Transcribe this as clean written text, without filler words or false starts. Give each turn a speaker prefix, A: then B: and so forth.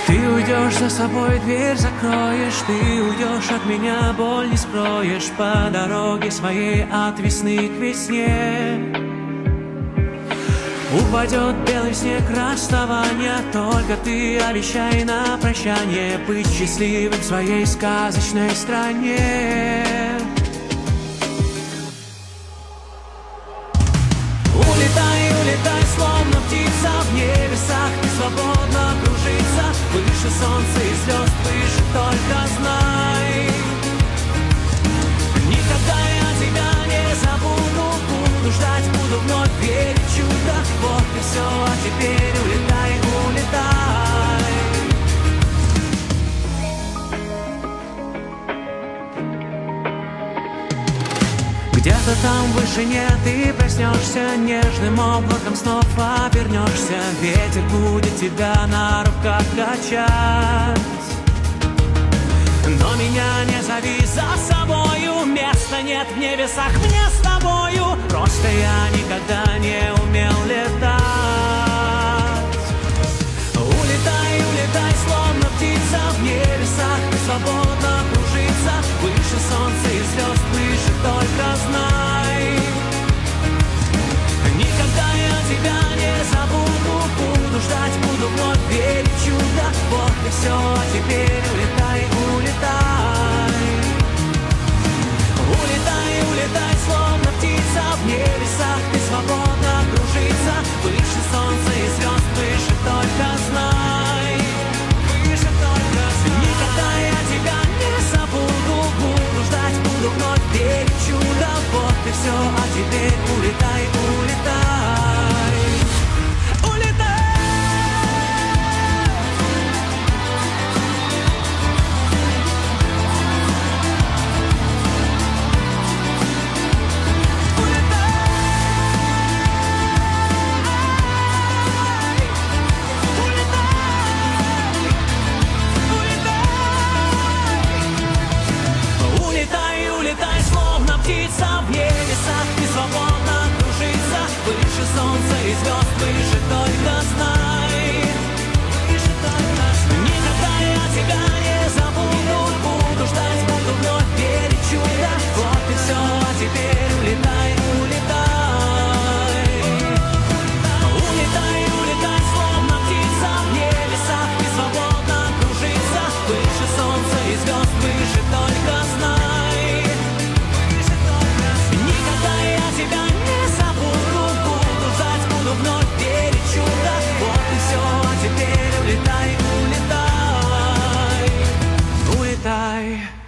A: Ты уйдешь, за собой дверь закроешь, ты уйдешь от меня, боль не скроешь по дороге своей от весны к весне. Упадет белый снег расставания, только ты обещай на прощание быть счастливым в своей сказочной стране. Улетай, улетай, словно птица в небесах, ты свободно кружиться, выше солнца и звезд, выше только знай. Никогда я тебя не забуду, буду ждать, буду вновь верить в чудо. Вот и все, а теперь улетай, улетай. Где-то там в вышине ты проснешься, нежным облаком снова обернешься. Ветер будет тебя на руках качать. Но меня не зови за собою, места нет в небесах мне с тобою. Просто я никогда не умел летать. Улетай, улетай, словно птица в небесах, ты свободно кружиться, выше солнца и звезд, выше только знай. Никогда я тебя не забуду, буду ждать, буду вновь верить в чудо. Вот и все, а теперь улетай, улетай. Улетай, улетай, словно птица в небесах, ты свободно кружиться, выше солнца и звезд, выше только знай. Выше только знай. Никогда я тебя не забуду, буду ждать, буду вновь верить в чудо. Вот и все, а теперь улетай, улетай. Птица в небесах, ты свободно кружиться, выше солнца и звезд, выше только знай. Выше только знай. Никогда я тебя не забуду, буду ждать, буду вновь верить в чудо. Вот и все, а теперь улетай, улетай. Улетай, улетай, словно птица в небесах, ты свободно кружиться, выше солнца и звезд, выше только знай. Тебя не забуду, буду ждать, буду вновь верить в чудо. Вот и все, а теперь улетай, улетай, улетай.